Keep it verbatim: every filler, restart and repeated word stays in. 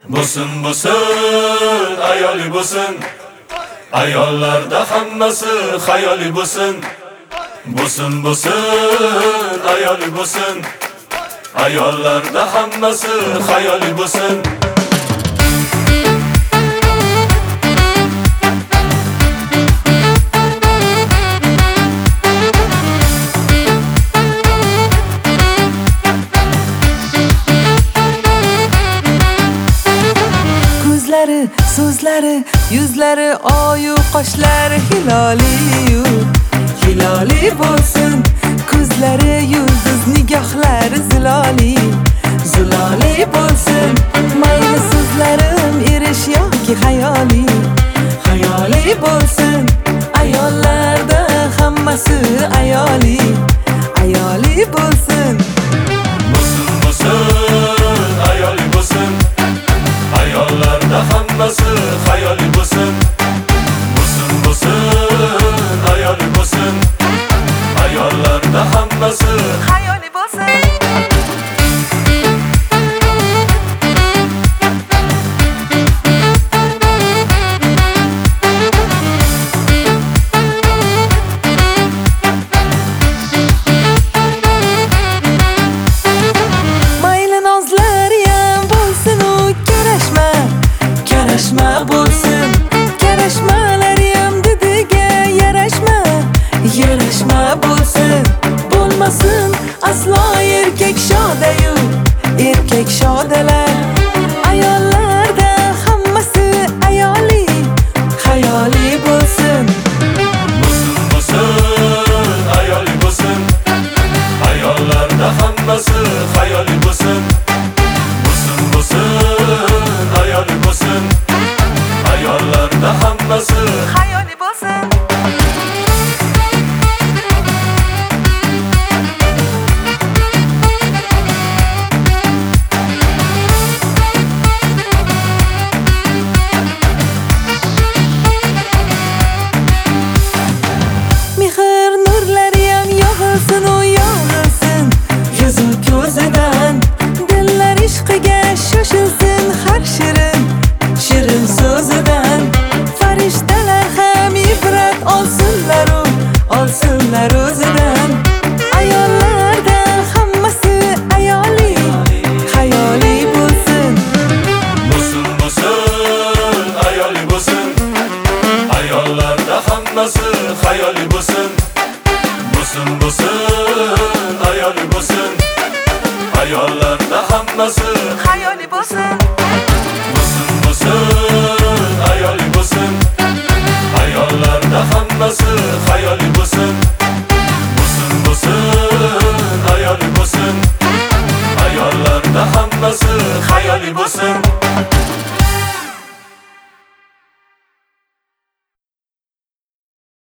Bo'lsin bo'lsin, ayoli bo'lsin. Ayollarda hammasi xayoli bo'lsin. Bo'lsin bo'lsin, ayoli bo'lsin. Ayollarda hammasi xayoli bo'lsin. So'zlari, yuzlari, oyu qoshlari hiloli-yu, hiloli bo'lsin. Ko'zlari yulduz, nigohlari ziloli, ziloli bo'lsin. Mayli so'zlarim erish yoki xayoli, xayoli bo'lsin. Ayollarda hammasi ayoli, ayoli bo'lsin. Bo'lsin bo'lsin, ayoli bo'lsin. Ayollarda hammasi xayoli bo'lsin. Bo'lsin bo'lsin, ayoli bo'lsin. Ayollarda hammasi xayoli bo'lsin. Mayli nozlariyam bo'lsin u karashma, karashma bo'lsin. Karashmalariyam didiga yarashma, yarashma bo'lsin. Bo'lmasin aslo erkak shodayu, erkak shodalar. Ayollarda hammasi ayoli, xayoli bo'lsin. bo'lsin bo'lsin, ayoli bo'lsin. Ayollarda hammasi xayoli bo'lsin. Bo'lsin bo'lsin, ayoli bo'lsin. Ayollarda hammasi xayoli bo'lsin. Mehr nurlariyam yog'ilsin u yog'ilsin. Yuzi ko'zidan dillar ishqiga shoshilsin har shirin, shirin so'zidan. Farishtalar ham ibrat olsinlar u, olsinlar o'zidan. Ayollarda hammasi ayoli, xayoli bo'lsin. bo'lsin bo'lsin, ayoli bo'lsin. Ayollarda hammasi xayoli bo'lsin. Bo'lsin bo'lsin, ayoli bo'lsin. Ayollarda hammasi Xayoli bo'lsin. bo'lsin bo'lsin, ayoli bo'lsin. Ayollarda hammasi xayoli bo'lsin. Bo'lsin bo'lsin, ayoli bo'lsin. Ayollarda hammasi xayoli bo'lsin.